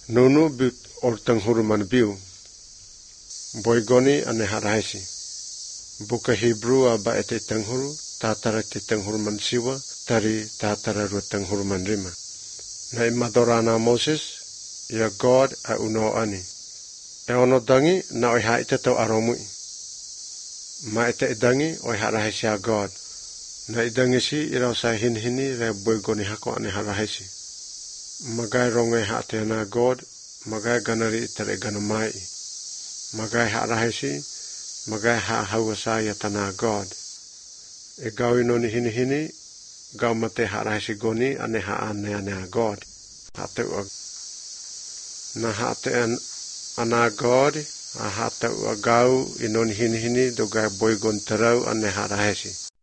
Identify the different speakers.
Speaker 1: Nunu bit ortang huruman biu. Boygoni ane harahisi. Buka Hebrew aba ete tanghuru, tatara te tanghuruman siwa, tari tatara ru tanghuruman rima. Na imadorana Moses, ya God a uno ani. E ono dangi na oi haite tau aromui. Ma ete idangi oi harahisi a God. Na idangi si irau sa hinhini re boygoni hako ane harahisi. Magai rongai haate na God, magai ganari itare ganamai. Magai harahisi, magai hauasa yatana God. E gau inoni hini, gau mate harahisi goni ane ane a God. Hate ua. Na hate ana God, a hate ua gau inoni hini do gai boygon terau ane harahisi.